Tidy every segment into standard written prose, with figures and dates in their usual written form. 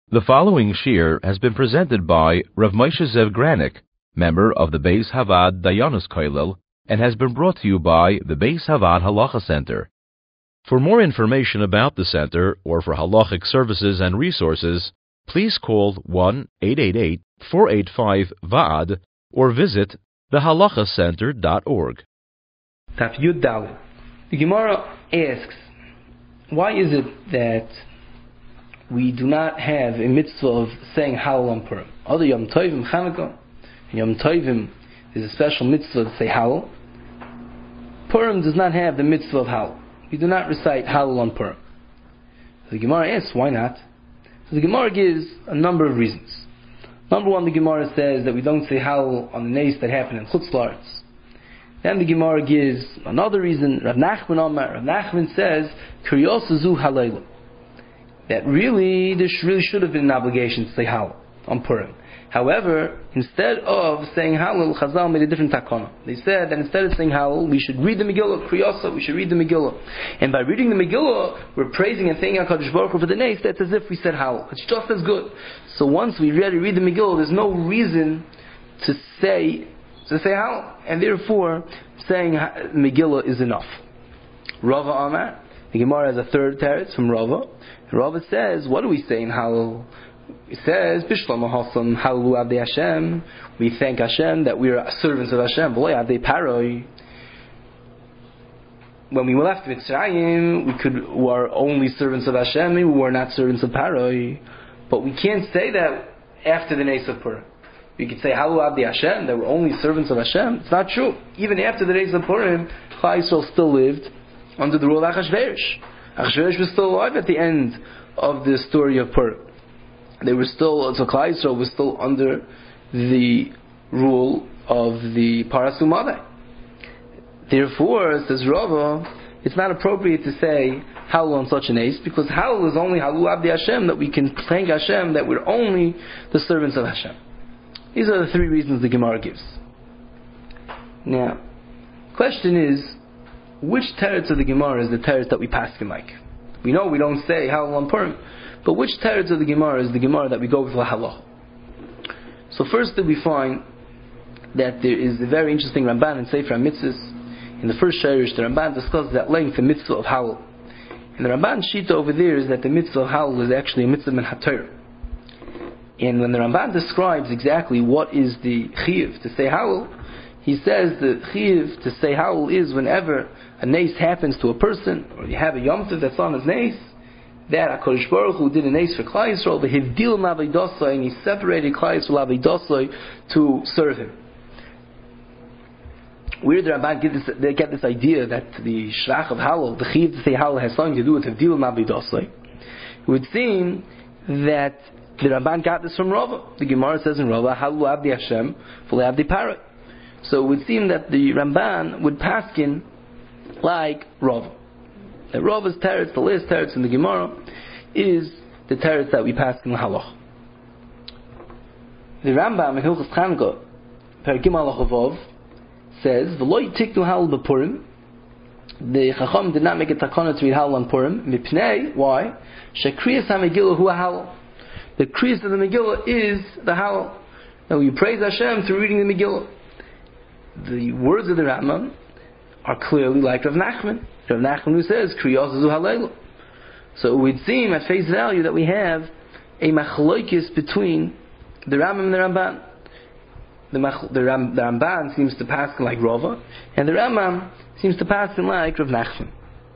The following shir has been presented by Rav Moshe Zev Granik, member of the Beis Havad Dayanos Kollel, and has been brought to you by the Beis Havad Halacha Center. For more information about the center or for halachic services and resources, please call 1-888-485-VAAD or visit thehalachacenter.org. Taf Yud Dalet. The Gemara asks, why is it that we do not have a mitzvah of saying Hallel on Purim? Other Yom Tovim, Chanukah, and Yom Tovim, there's a special mitzvah to say Hallel. Purim does not have the mitzvah of Hallel. We do not recite Hallel on Purim. The Gemara asks, why not? So the Gemara gives a number of reasons. Number one, the Gemara says that we don't say Hallel on the nace that happened in Chutz La'aretz. Then the Gemara gives another reason. Rav Nachman says, Kriyos Zu Hallel, that really there should have been an obligation to say Hallel on Purim. However, instead of saying Hallel, Chazal made a different takana. They said that instead of saying Hallel, we should read the Megillah, Kriyasa, we should read the Megillah. And by reading the Megillah, we're praising and thanking HaKadosh Baruch Hu for the nace. That's as if we said Hallel. It's just as good. So once we read the Megillah, there's no reason to say Hallel. And therefore, saying Megillah is enough. Rava Amar, the Gemara has a third teretz from Rava. Rava says, what do we say in Hallel? It says, Bishlama Hasam Hallelu Avdei Hashem. We thank Hashem that we are servants of Hashem. V'lo Avdei Paroi. When we left Mitzrayim, we were only servants of Hashem. We were not servants of Paroi. But we can't say that after the Nes of Purim. We could say Hallelu Avdei Hashem, that we're only servants of Hashem. It's not true. Even after the Nes of Purim, Klal Yisrael still lived under the rule of Achashverosh. Achashverosh was still alive at the end of the story of Purim. They were still, so Klal Yisrael was still under the rule of the Paras Umadai. Therefore, says Rava, it's not appropriate to say Hallel on such an ace, because Hallel is only Hallelu Avdei Hashem, that we can thank Hashem that we're only the servants of Hashem. These are the three reasons the Gemara gives. Now, question is, which teretz of the Gemara is the teretz that we paskin like? We know we don't say Hallel on Purim, but which teretz of the Gemara is the Gemara that we go with lahalacha? So first we find that there is a very interesting Ramban in Sefer HaMitzvos. In the first Shirish, the Ramban discusses at length the mitzvah of Hallel. And the Ramban shita over there is that the mitzvah of Hallel is actually a mitzvah min haTorah. And when the Ramban describes exactly what is the chiyuv to say Hallel, he says the chiyuv to say Hallel is whenever a nace happens to a person, or you have a Yom Tov that's on his nace, that HaKadosh Baruch Hu did a nace for Klal Yisrael, but Hivdil Mavidosai, and he separated Klal Yisrael Mavidosai to serve him. Where did the Ramban get this idea that the Shrach of Hallel, the Chiv to say Hallel, has something to do with Hivdil Mavidosai? It would seem that the Ramban got this from Rava. The Gemara says in Rava, Hallelu Avdei Hashem, V'lo Avdei Paroi. So it would seem that the Ramban would paskin like Rava. That Rava's teretz, the last teretz in the Gemara, is the teretz that we pass in the halach. The Rambam in Hilchos Chanukah, Perkim Halach Vav, says, "V'lo yitiknu Hallel b'Purim." The Chacham did not make a takana to read Hallel on Purim. Mipnei, why? Shekriyas HaMegillah hu Hallel. The kriyas of the Megillah is the Hallel. Now we praise Hashem through reading the Megillah. The words of the Rambam are clearly like Rav Nachman. Rav Nachman who says, Kriyos Zu Hallel. So it would seem at face value that we have a machloikis between the Rambam and the Ramban. The Ramban seems to pass like Rava, and the Rambam seems to pass like Rav Nachman.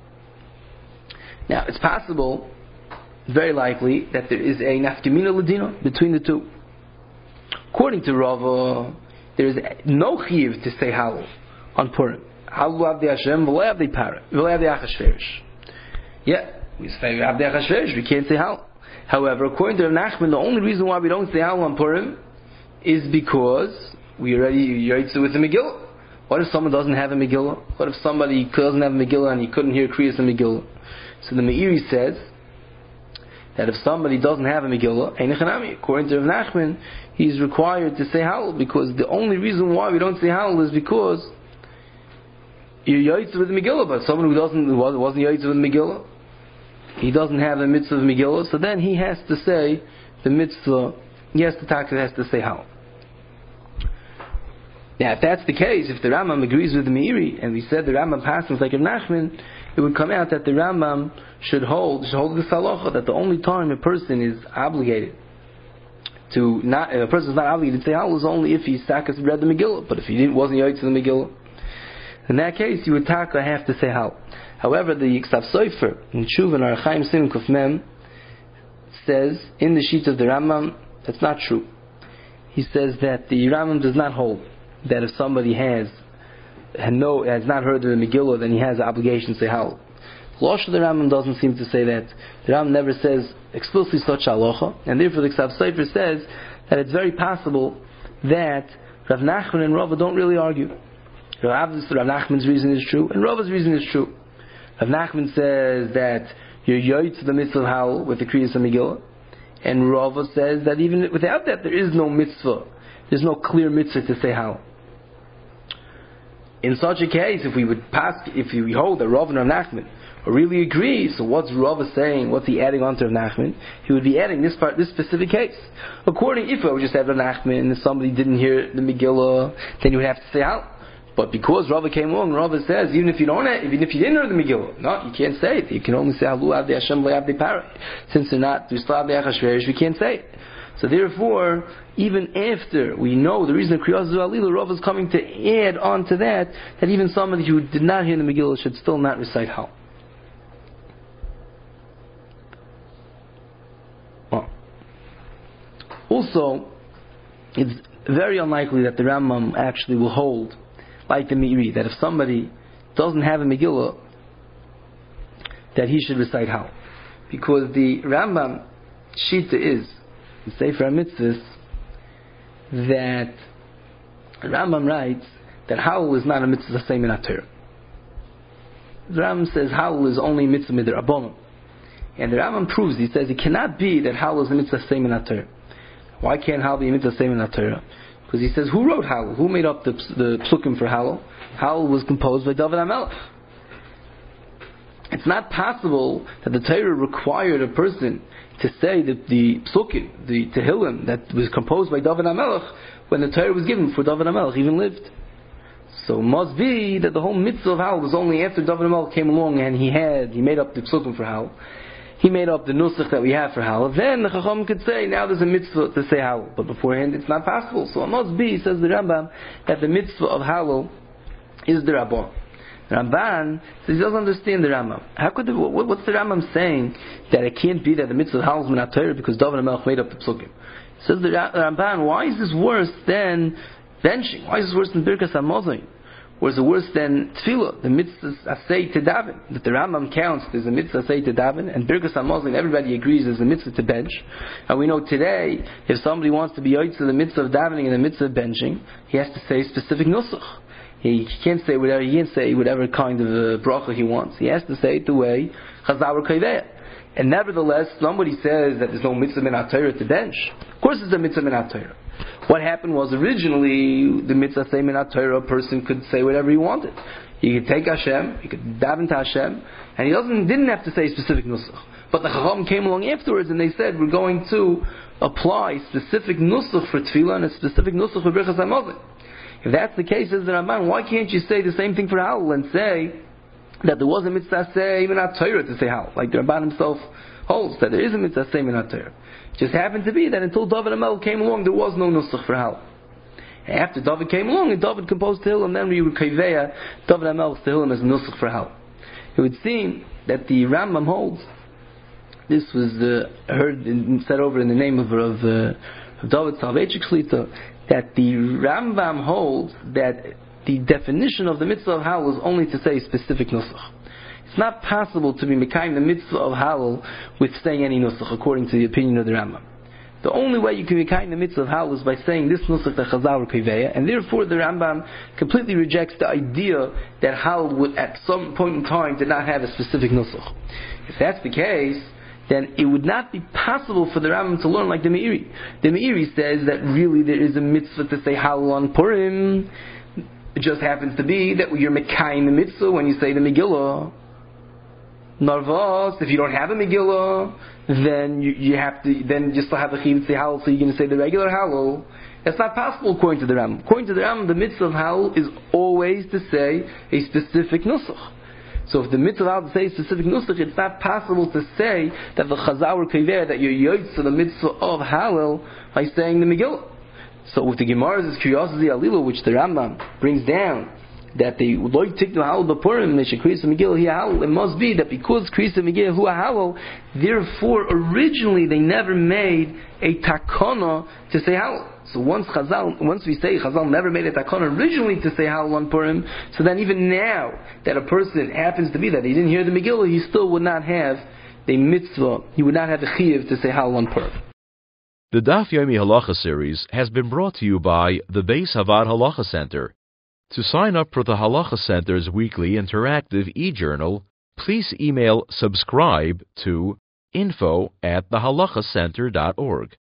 Now, it's possible, very likely, that there is a nafkamina ladina between the two. According to Rava, there is no chiyuv to say Hallel on Purim. Hallelu Avdei Hashem, V'lo Avdei Paroi, V'lo Avdei Achashverosh. Yeah, we say Avdei Achashverosh, we can't say Hallel. However, according to Rav Nachman, the only reason why we don't say Hallel on Purim is because we already yaitzu with the Megillah. What if someone doesn't have a Megillah? What if somebody doesn't have a Megillah and he couldn't hear Kriyas and Megillah? So the Meiri says that if somebody doesn't have a Megillah, according to Rav Nachman, he's required to say Hallel, because the only reason why we don't say Hallel is because you're yaitzu with the Megillah, but someone who wasn't yaitzu with the Megillah, he doesn't have a mitzvah of Megillah, so then he has to say the mitzvah, has to say how. Now, if that's the case, if the Rambam agrees with the Meiri, and we said the Rambam passes like Rav Nachman, it would come out that the Rambam should hold this halacha, that the only time a person is obligated to not, a person is not obligated to say Hallel is only if he's takas read the Megillah. But if he wasn't Yaitz in the Megillah, in that case you would have to say Hallel. However, the Ksav Sofer in Tshuva Orach Chaim Siman Kuf Mem says in the sheet of the Rambam that's not true. He says that the Rambam does not hold that if somebody has not heard the Megillah, then he has the obligation to say Hallel. Losh of the Rambam doesn't seem to say that. The Rambam never says explicitly such halacha, and therefore the Ksav Sofer says that it's very possible that Rav Nachman and Rava don't really argue. Rav Nachman's reason is true, and Rava's reason is true. Rav Nachman says that you're yoyt to the mitzvah of Hallel with the Kriyas Megillah, and Rava says that even without that there is no mitzvah. There's no clear mitzvah to say Hallel. In such a case, if we hold that Rav and Rav Nachman really agree, so what's Rava saying? What's he adding on to Rav Nachman? He would be adding this specific case. If I would just have Rav Nachman and if somebody didn't hear the Megillah, then you would have to say Hallel. But because Rava came along, Rava says even if you didn't hear the Megillah, no, you can't say it. You can only say Halu Avdei Hashem Le'Avdei Paroi. Since they're not Tusla Avdei Achashverosh, we can't say it. So therefore, even after we know the reason of Kriyas Alila, Rava is coming to add on to that even somebody who did not hear the Megillah should still not recite Hallel. Also, it's very unlikely that the Rambam actually will hold, like the Meiri, that if somebody doesn't have a Megillah, that he should recite Hallel. Because the Rambam Shita is, in Sefer HaMitzvahs, that the Rambam writes that Hallel is not a mitzvah same in Torah. The Rambam says Hallel is only mitzvah midrabanan. And the Rambam proves, he says it cannot be that Hallel is a mitzvah same in Torah. Why can't Hallel be a mitzvah same in Torah? Because he says, who wrote Hallel? Who made up the psukim for Hallel? Hallel was composed by David HaMelech. It's not possible that the Torah required a person to say that the psukim, the Tehillim, that was composed by David HaMelech, when the Torah was given before David HaMelech even lived. So it must be that the whole mitzvah of Hallel was only after David HaMelech came along and he made up the psukim for Hallel. He made up the nusach that we have for Hallel. Then the Chacham could say, now there's a mitzvah to say Hallel. But beforehand it's not possible. So it must be, says the Rambam, that the mitzvah of Hallel is the Rabbah. Ramban says he doesn't understand the Rambam. What's the Rambam saying that it can't be that the mitzvah of Hallel is Minat Torah because David HaMelech made up the psukim? Says the Ramban, why is this worse than benching? Why is this worse than Birkas HaMazon? Or is it worse than Tefillah, the mitzvah asay to daven? That the Rambam counts there's a mitzvah asay to daven, and Birkas HaMazon, everybody agrees there's a mitzvah to bench. And we know today, if somebody wants to be yoytz to the mitzvah of davening and the mitzvah of benching, he has to say specific nusach. He can't say whatever kind of bracha he wants. He has to say it the way Chazal Kaiveya. And nevertheless, somebody says that there's no mitzvah minat Torah to bench. Of course there's a mitzvah minat Torah. What happened was originally the mitzvah say minat Torah, a person could say whatever he wanted. He could take Hashem, he could daven to Hashem, and he didn't have to say specific nusach. But the Chacham came along afterwards and they said we're going to apply specific nusach for tefillah and a specific nusach for Birkas HaMazon. If that's the case, says the Ramban, why can't you say the same thing for Hallel and say that there was a mitzvah say minat Torah to say Hallel, like the Ramban himself holds that there is a mitzvah say minat Torah. It just happened to be that until David HaMelech came along, there was no nusach for Hallel. After David came along, and David composed Tehillim, then we would kaiveya David HaMelech's Tehillim as nusach for Hallel. It would seem that the Rambam holds, this was heard and said over in the name of David Soloveitchik Shlita, that the Rambam holds that the definition of the mitzvah of Hallel is only to say specific nusach. It's not possible to be mekayim the mitzvah of Hallel with saying any nusach, according to the opinion of the Rambam. The only way you can mekayim the mitzvah of Hallel is by saying this nusach that Chazal Kaiveya, and therefore the Rambam completely rejects the idea that Hallel would at some point in time did not have a specific nusach. If that's the case, then it would not be possible for the Rambam to learn like the Meiri. The Meiri says that really there is a mitzvah to say Hallel on Purim. It just happens to be that you're mekayim the mitzvah when you say the Megillah. Narvas, if you don't have a Megillah, then you have to, then you still have the Chiyuv to say Hallel, so you're going to say the regular Hallel. It's not possible according to the Ram. According to the Ram, the mitzvah of Hallel is always to say a specific nusach. So if the mitzvah of Hallel to say a specific nusach, it's not possible to say that the Chazal or Kever, that you're yoytz to the mitzvah of Hallel by saying the Megillah. So with the Gemara's curiosity Alilu, which the Rambam brings down, that they would like to take the Hallel B'Purim, they should Kriyas Megillah Hi Hallel. It must be that because Kriyas Megillah Hu Hallel, therefore originally they never made a takana to say Hallel. So once we say Chazal never made a takana originally to say Hallel on Purim, so then even now that a person happens to be that he didn't hear the Megillah, he still would not have the mitzvah. He would not have the chiyuv to say Hallel on Purim. The Daf Yomi Halacha series has been brought to you by the Beis Havad Halacha Center. To sign up for the Halacha Center's weekly interactive e-journal, please email subscribe to info@thehalachacenter.org.